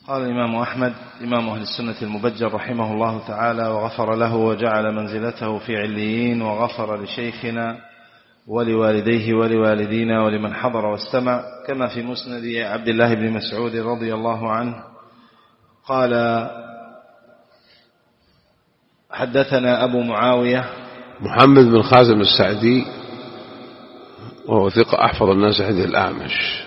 قال الإمام أحمد إمام أهل السنة المبجل رحمه الله تعالى وغفر له وجعل منزلته في عليين، وغفر لشيخنا ولوالديه ولوالدينا ولمن حضر واستمع، كما في مسند عبد الله بن مسعود رضي الله عنه قال: حدثنا أبو معاوية محمد بن خازم السعدي، وهو ثقة أحفظ الناس حديث الأعمش.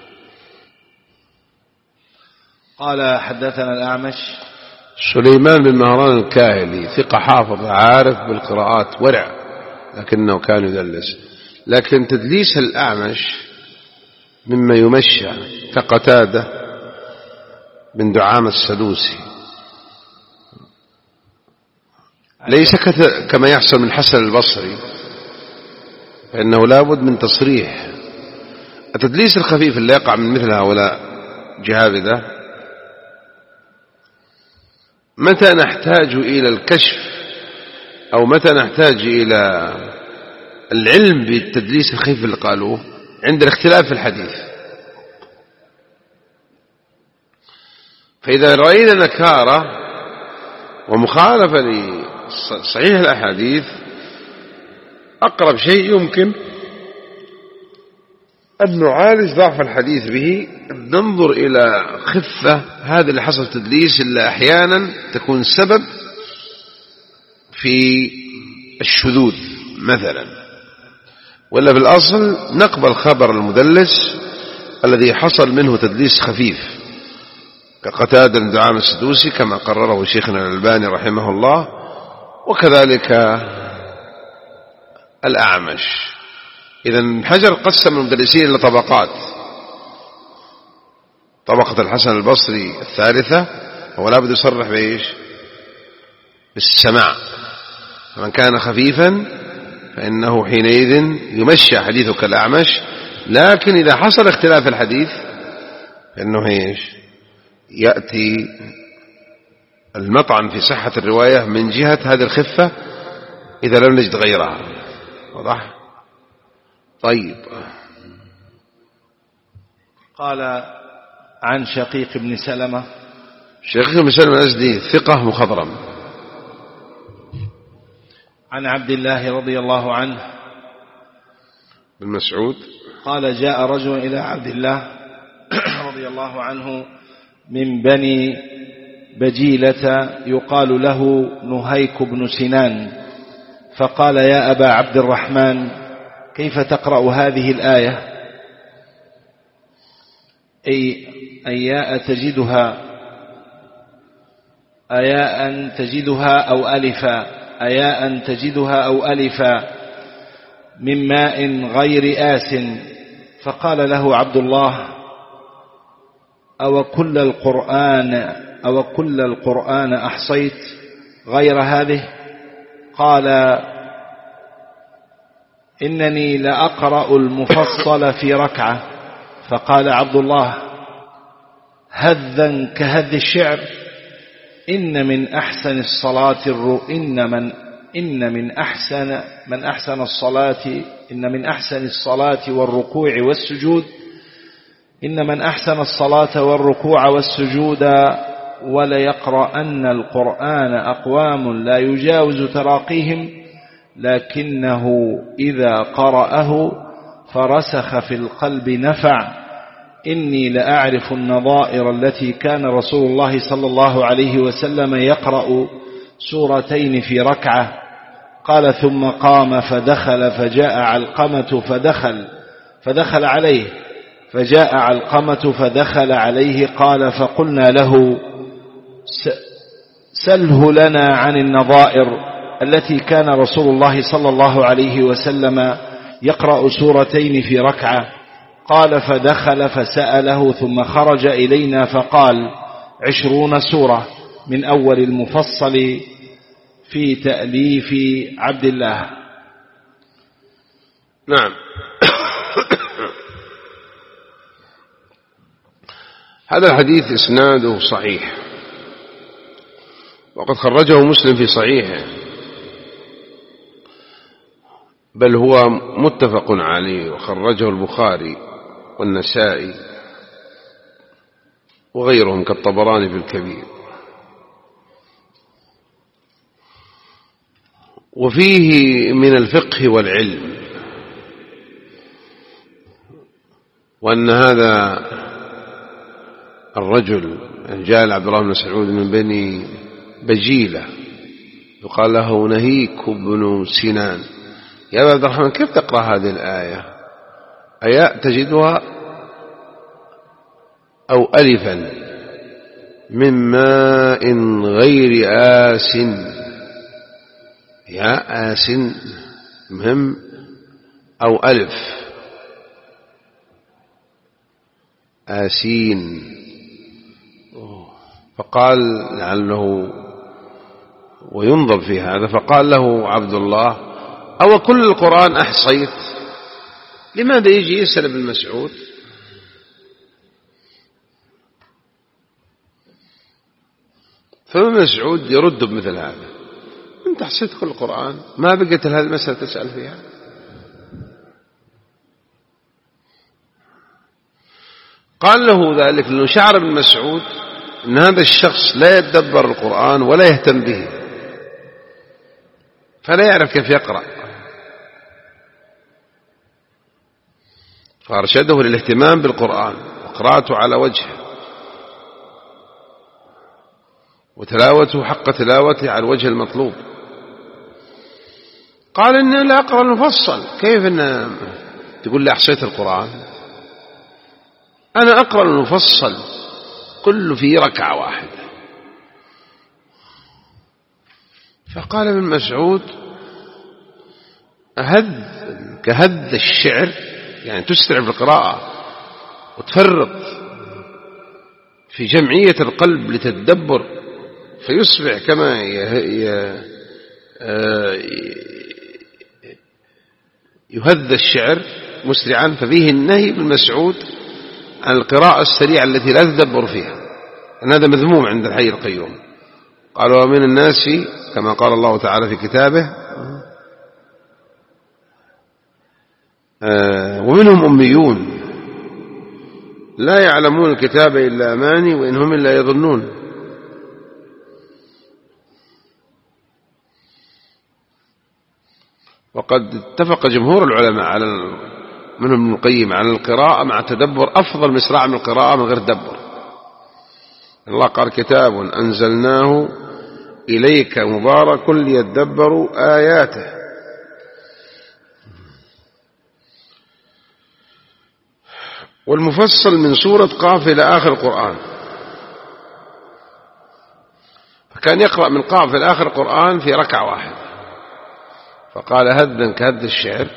قال: حدثنا الأعمش سليمان بن مهران الكاهلي، ثقة حافظ عارف بالقراءات ورع، لكنه كان يدلس. لكن تدليس الأعمش مما يمشى، كقتادة بن دعامة السدوسي، ليس كما يحصل من حسن البصري، فإنه لابد من تصريح. التدليس الخفيف اللي يقع من مثل هؤلاء جهابذة، متى نحتاج إلى الكشف أو متى نحتاج إلى العلم بالتدليس الخفيف اللي قالوه؟ عند الاختلاف في الحديث. فإذا رأينا نكارة ومخالفة لصحيح الأحاديث، أقرب شيء يمكن أن نعالج ضعف الحديث به، ننظر إلى خفة هذا اللي حصل تدليس، اللي أحيانا تكون سبب في الشذوذ مثلا، ولا في الأصل نقبل خبر المدلس الذي حصل منه تدليس خفيف، كقتادة بن دعامة السدوسي كما قرره شيخنا الألباني رحمه الله، وكذلك الأعمش. إذن حجر قسم المدلسين إلى طبقات: طبقة الحسن البصري الثالثة، هو لا بد يصرح بإيش؟ بالسماع. فمن كان خفيفا فإنه حينئذ يمشى حديثه كالأعمش. لكن إذا حصل اختلاف الحديث فإنه إيش؟ يأتي المطعن في صحة الرواية من جهة هذه الخفة إذا لم نجد غيرها. واضح؟ طيب. قال: عن شقيق بن سلمة. شقيق بن سلمة الأزدي ثقة مخضرم. عن عبد الله رضي الله عنه بن مسعود قال: جاء رجل إلى عبد الله رضي الله عنه من بني بجيلة يقال له نهيك بن سنان، فقال: يا أبا عبد الرحمن، كيف تقرأ هذه الآية؟ أياء تجدها أو ألفا، أياء تجدها أو ألفا من ماء غير آس. فقال له عبد الله: أو كل القرآن أحصيت غير هذه؟ قال: إنني لأقرأ المفصل في ركعة. فقال عبد الله: هذا كهذ الشعر، إن من أحسن الصلاة والركوع والسجود، إن من أحسن الصلاة والركوع والسجود وليقرأن القرآن أقوام لا يجاوز تراقيهم، لكنه إذا قرأه فرسخ في القلب نفع. إني لأعرف النظائر التي كان رسول الله صلى الله عليه وسلم يقرأ سورتين في ركعة. قال: ثم قام فدخل فجاء علقمة فدخل عليه، فجاء علقمة فدخل عليه. قال: فقلنا له: سله لنا عن النظائر التي كان رسول الله صلى الله عليه وسلم يقرأ سورتين في ركعة. قال: فدخل فسأله، ثم خرج إلينا فقال: 20 سورة من أول المفصل في تأليف عبد الله. نعم. هذا الحديث إسناده صحيح، وقد خرجه مسلم في صحيحه، بل هو متفق عليه، وخرجه البخاري والنسائي وغيرهم كالطبراني في الكبير. وفيه من الفقه والعلم، وأن هذا الرجل جاء عبد الله بن مسعود من بني بجيلة يقال له نهيك بن سنان: يا أبا عبد الرحمن كيف تقرأ هذه الآية؟ أياء تجدها أو ألفا من ماء غير آس؟ يا آس مهم أو ألف آسين. فقال لعله وينظر في هذا، فقال له عبد الله: أو كل القرآن أحصيت؟ لماذا يجي يسأل ابن مسعود؟ فابن مسعود يرد بمثل هذا: أنت حصيت كل القرآن، ما بقيت هذه المسألة تسأل فيها. قال له ذلك لأنه شعر ابن مسعود أن هذا الشخص لا يتدبر القرآن ولا يهتم به، فلا يعرف كيف يقرأ، فأرشده للاهتمام بالقرآن وقراءته على وجهه وتلاوته حق تلاوته على الوجه المطلوب. قال إني لا أقرأ المفصل. كيف إن تقول لي أحصيت القرآن؟ أنا أقرأ المفصل كله في ركعة واحدة. فقال ابن مسعود: كهذ الشعر، يعني تسرع بالقراءة وتفرط في جمعية القلب لتتدبر فيصبح كما يهذ الشعر مسرعا. ففيه النهي ابن مسعود عن القراءة السريعة التي لا تدبر فيها، أن هذا مذموم عند الحي القيوم. قالوا: ومن الناس كما قال الله تعالى في كتابه: ومنهم أميون لا يعلمون الكتاب إلا أماني وإن هم إلا يظنون. وقد اتفق جمهور العلماء على منهم ابن القيم على القراءة مع التدبر أفضل مسرع من القراءة من غير تدبر. الله قال: كتاب أنزلناه إليك مبارك ليدبروا آياته. والمفصل من سورة قاف إلى آخر القرآن، فكان يقرأ من قاف إلى آخر القرآن في ركعة واحدة. فقال: هذا كهذ الشعر،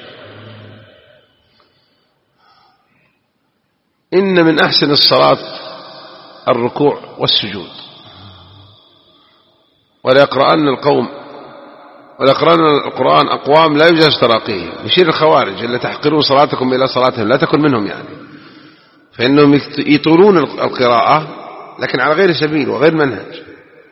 إن من أحسن الصلاة الركوع والسجود. ولا يقرأن القرآن أقوام لا يجاز تراقيهم، يشير الخوارج اللي تحقرون صلاتكم إلى صلاتهم، لا تكن منهم يعني، فإنهم يطولون القراءة لكن على غير سبيل وغير منهج.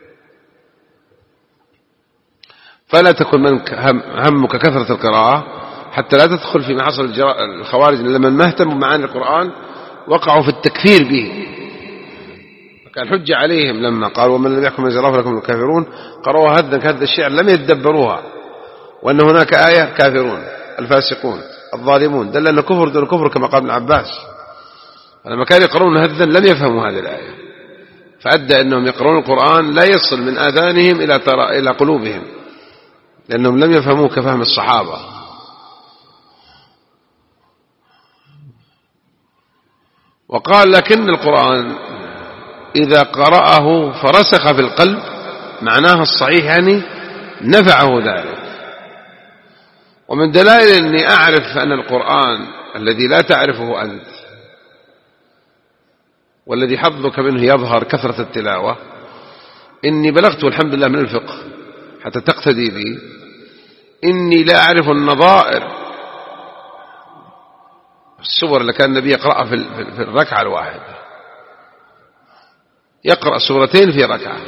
فلا تكن همك كثرة القراءة حتى لا تدخل فيما حصل الخوارج لما ما اهتموا معاني القرآن وقعوا في التكفير به. كان حجة عليهم لما قالوا: ومن لم يحكم بما أنزل لكم الكافرون، قرأوا هذا الشعر لم يتدبروها، وأن هناك آية: كافرون الفاسقون الظالمون، دل أن كفر دون كفر كما قال ابن عباس. فلما كانوا يقرؤون هذا لم يفهموا هذه الآية، فأدى أنهم يقرؤون القرآن لا يصل من آذانهم إلى قلوبهم، لأنهم لم يفهموه كفهم الصحابة. وقال: لكن القرآن إذا قرأه فرسخ في القلب، معناه الصحيح يعني نفعه ذلك. ومن دلائل أني أعرف أن القرآن الذي لا تعرفه أنت والذي حظك منه يظهر كثرة التلاوة، إني بلغت الحمد لله من الفقه حتى تقتدي بي، إني لا أعرف النظائر السور اللي كان النبي يقرأها في الركعة الواحدة، يقرأ سورتين في ركعة.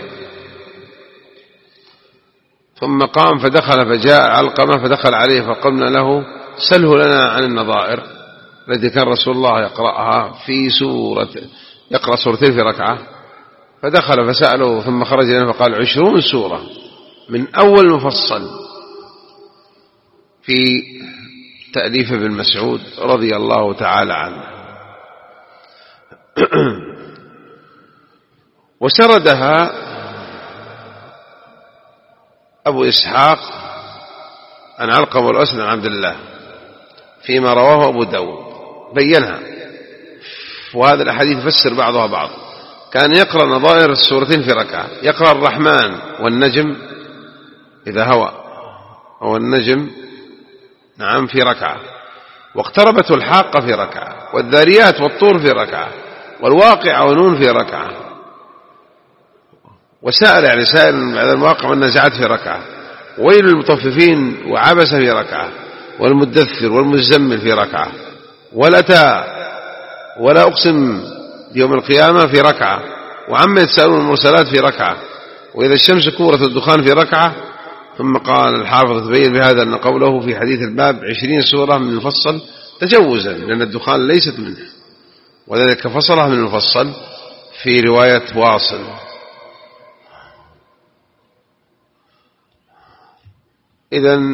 ثم قام فدخل، فجاء علقمة فدخل عليه فقلنا له: سله لنا عن النظائر التي كان رسول الله يقرأها في سورة يقرأ سورتين في ركعة، فدخل فسأله ثم خرج إليه فقال 20 سورة من أول مفصل في تأليف ابن مسعود رضي الله تعالى عنه. وسردها أبو إسحاق عن علقمة والأسد عن عبد الله فيما رواه أبو داود، بينها، وهذا الأحاديث يفسر بعضها بعض. كان يقرأ نظائر السورتين في ركعة، يقرأ الرحمن والنجم إذا هوى أو النجم نعم في ركعة، واقتربت الحاقة في ركعة، والذاريات والطور في ركعة، والواقع ونون في ركعة، وسائل يعني سائل بعد الواقع والنازعات في ركعة، ويل المطففين وعبس في ركعة، والمدثر والمزمل في ركعة، والأتى ولا أقسم يوم القيامة في ركعة، وعما يتساءلون المرسلات في ركعة، وإذا الشمس كورت الدخان في ركعة. ثم قال الحافظ تبين بهذا أن قوله في حديث الباب 20 سورة من المفصل تجوزا، لأن الدخان ليست منه، وذلك فصلها من المفصل في رواية واصل. إذن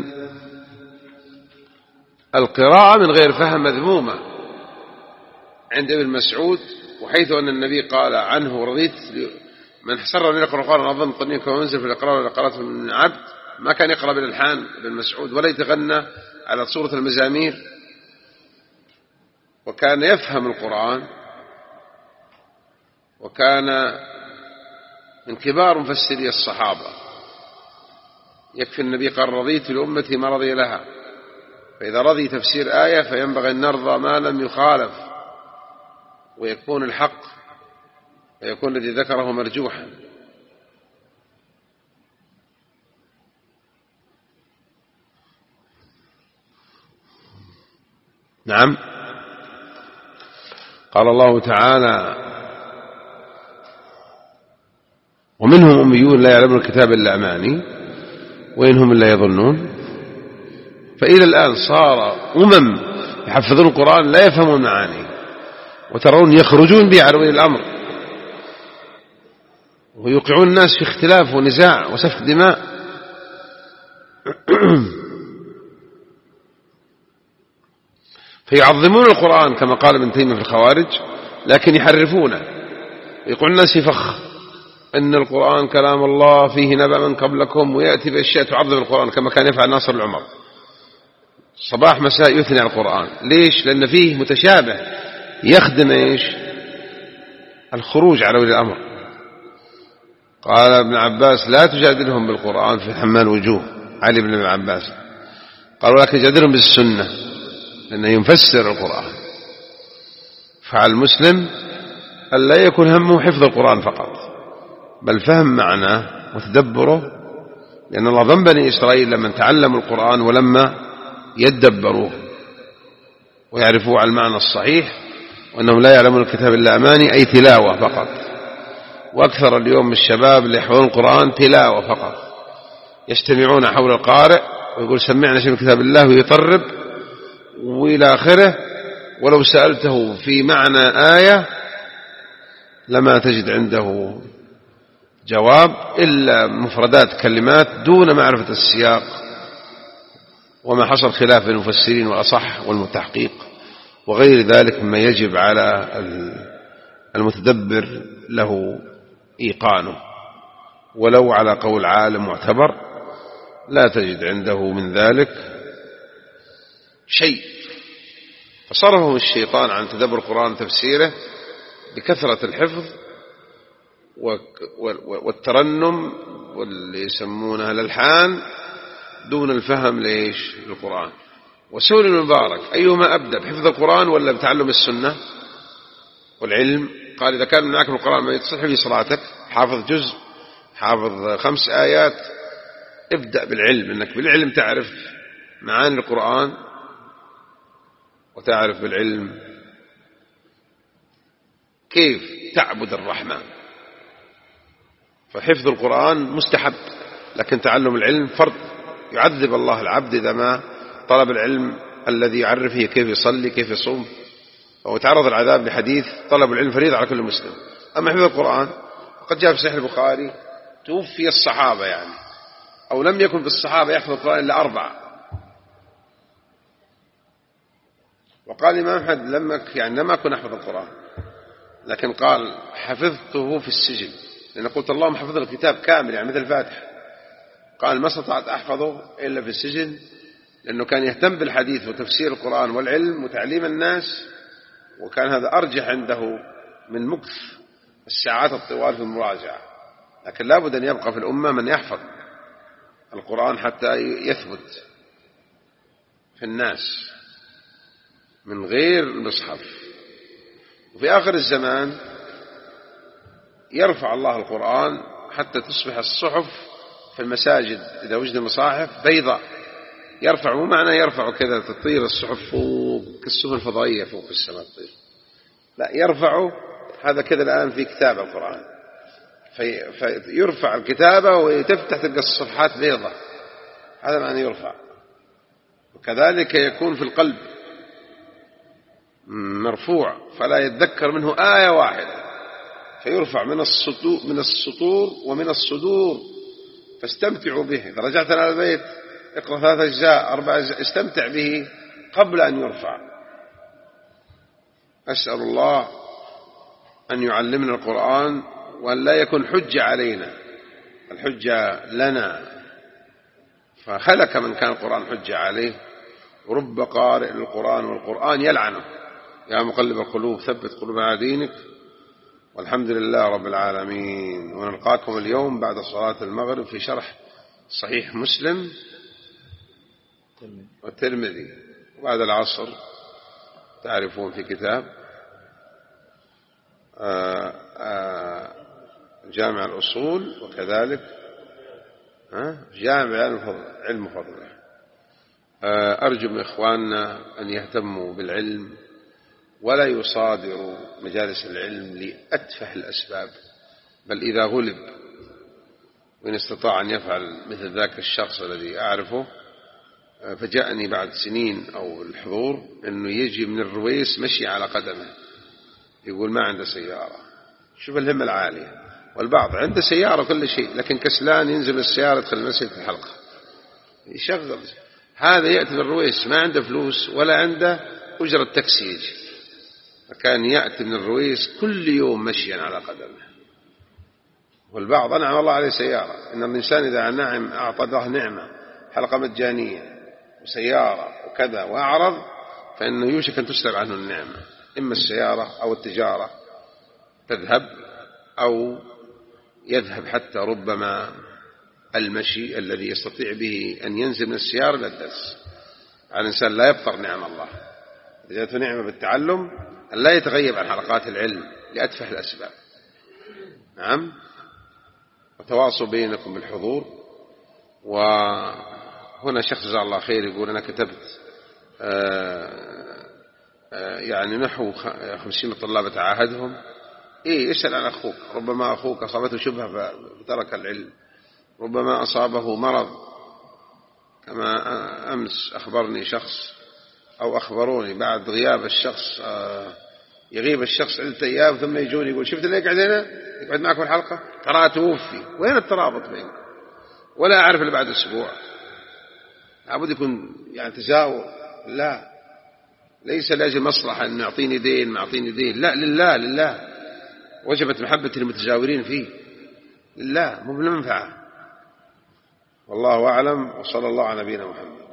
القراءة من غير فهم مذمومة عند ابن مسعود، وحيث أن النبي قال عنه رضيت من حسر من يقرأ القرآن أظن طنين كما منزل في الإقرار والإقرارات من عبد، ما كان يقرأ بالإلحان ابن مسعود ولا يتغنى على صورة المزامير، وكان يفهم القرآن، وكان من كبار مفسري الصحابة. يكفي النبي قال رضيت لأمتي ما رضي لها، فإذا رضي تفسير آية فينبغي أن نرضى ما لم يخالف، ويكون الحق ويكون الذي ذكره مرجوحا. نعم. قال الله تعالى ومنهم أميون لا يعلمون الكتاب إلا أماني وإنهم إلا يظنون. فإلى الآن صار يحفظون القرآن لا يفهمون معاني، وترون يخرجون به على ولي الأمر، ويوقعون الناس في اختلاف ونزاع وسفك دماء. فيعظمون القرآن كما قال ابن تيمية في الخوارج، لكن يحرفونه ويقول الناس في فخ أن القرآن كلام الله فيه نبأ من قبلكم، ويأتي بأشياء تعظم القرآن كما كان يفعل ناصر العمر، صباح مساء يثني على القرآن. ليش؟ لأن فيه متشابه يخدم الخروج على ولي الأمر. قال ابن عباس لا تجادلهم بالقرآن في حمال وجوه علي بن ابن عباس، قال ولكن جادلهم بالسنة لأنه يفسر القرآن. فعلى المسلم ألا يكون همه حفظ القرآن فقط، بل فهم معناه وتدبره، لأن الله ذم بني إسرائيل لما تعلموا القرآن ولما يدبروه ويعرفوا على المعنى الصحيح، وأنهم لا يعلمون الكتاب إلا أماني أي تلاوة فقط. وأكثر اليوم من الشباب اللي يحفظون القرآن تلاوة فقط، يجتمعون حول القارئ ويقول سمعنا شيء من كتاب الله ويطرب وإلى آخره، ولو سألته في معنى آية لما تجد عنده جواب إلا مفردات كلمات دون معرفة السياق وما حصل خلاف بين المفسرين والأصح والمتحقيق وغير ذلك مما يجب على المتدبر له إيقانه. ولو على قول عالم معتبر لا تجد عنده من ذلك شيء. فصرفهم الشيطان عن تدبر القرآن وتفسيره بكثرة الحفظ والترنم واللي يسمونها الألحان دون الفهم للقرآن. وسئل المبارك أيهما أبدأ، بحفظ القرآن ولا بتعلم السنة والعلم؟ قال إذا كان معك القرآن ما يتصح في صلاتك، حافظ جزء، حافظ 5 آيات، ابدأ بالعلم، إنك بالعلم تعرف معاني القرآن وتعرف بالعلم كيف تعبد الرحمن. فحفظ القرآن مستحب، لكن تعلم العلم فرض. يعذب الله العبد إذا ما طلب العلم الذي يعرفه كيف يصلي كيف يصوم أو تعرض العذاب لحديث طلب العلم فريضة على كل مسلم. أما حفظ القرآن قد جاء في صحيح البخاري توفي الصحابة يعني، أو لم يكن في الصحابة يحفظ القرآن إلا 4. وقال الإمام أحمد لم أكن أحفظ القرآن، لكن قال حفظته في السجن، لأن قلت اللهم حفظ الكتاب كامل يعني مثل الفاتحة. قال ما استطعت أحفظه إلا في السجن، لأنه كان يهتم بالحديث وتفسير القرآن والعلم وتعليم الناس، وكان هذا أرجح عنده من مكث الساعات الطوال في المراجعة. لكن لا بد أن يبقى في الأمة من يحفظ القرآن حتى يثبت في الناس من غير المصحف. وفي آخر الزمان يرفع الله القرآن حتى تصبح الصحف في المساجد إذا وجد مصاحف بيضاء، يرفع، مو معنى يرفع كذا تطير الصحف فوق كالسفن الفضائية فوق في السماء تطير، لا، يرفع هذا كذا الآن في كتاب القرآن، فيرفع الكتابة وتفتح تلقى الصفحات بيضاء، هذا معنى يرفع. وكذلك يكون في القلب مرفوع فلا يتذكر منه آية واحدة، فيرفع من السطور ومن الصدور، فاستمتعوا به. إذا رجعت إلى البيت اقرأ 3 أجزاء 4 أجزاء، استمتع به قبل أن يرفع. أسأل الله أن يعلمنا القرآن وأن لا يكون حجة علينا، الحجة لنا، فهلك من كان القرآن حجة عليه. ورب قارئ للقرآن والقرآن يلعنه. يا مقلب القلوب ثبت قلوبنا على دينك. والحمد لله رب العالمين. ونلقاكم اليوم بعد صلاة المغرب في شرح صحيح مسلم والترمذي، وبعد العصر تعرفون في كتاب جامع الأصول، وكذلك جامع علم فضله. أرجو من إخواننا أن يهتموا بالعلم ولا يصادروا مجالس العلم لأتفه الأسباب، بل إذا غلب وإن استطاع أن يفعل مثل ذاك الشخص الذي أعرفه، فجاءني بعد سنين أو الحضور أنه يجي من الرويس مشي على قدمه، يقول ما عنده سيارة. شوف الهمة العالية. والبعض عنده سيارة كل شيء لكن كسلان ينزل السيارة يدخل المسجد في الحلقة يشغل. هذا يأتي من الرويس ما عنده فلوس ولا عنده أجرة تاكسي يجي، فكان يأتي من الرويس كل يوم مشيا على قدمه. والبعض أنعم الله عليه سيارة. إن الإنسان إذا نعم أعطى الله نعمة، حلقة مجانية وسيارة وكذا وأعرض، فإنه يوشك أن تسلب عنه النعمة، إما السيارة أو التجارة تذهب، أو يذهب حتى ربما المشي الذي يستطيع به أن ينزل من السيارة إلى الدرس. الإنسان لا يبطر نعم الله، إذا جاءته نعمة بالتعلم أن لا يتغيب عن حلقات العلم لأتفه الأسباب. نعم. وتواصوا بينكم بالحضور. وهنا شخص جزاه الله خير يقول أنا كتبت يعني نحو 50 طلاب أتعاهدهم. اسأل عن أخوك، ربما أخوك أصابته شبهة فترك العلم، ربما أصابه مرض، كما أمس أخبرني شخص أو أخبروني بعد غياب الشخص، يغيب الشخص 3 أيام ثم يجون يقول شفت اللي يقعد هنا يقعد معكم الحلقة ترى توفي. وين الترابط بينكم؟ ولا أعرف اللي بعد أسبوع. لابد يكون يعني تزاور. لا، ليس لأجل مصلحة أن يعطيني دين ما أعطيني دين، لا، لله وجبت محبة المتزاورين فيه لله، مو بالمنفعة. والله أعلم، وصلى الله على نبينا محمد.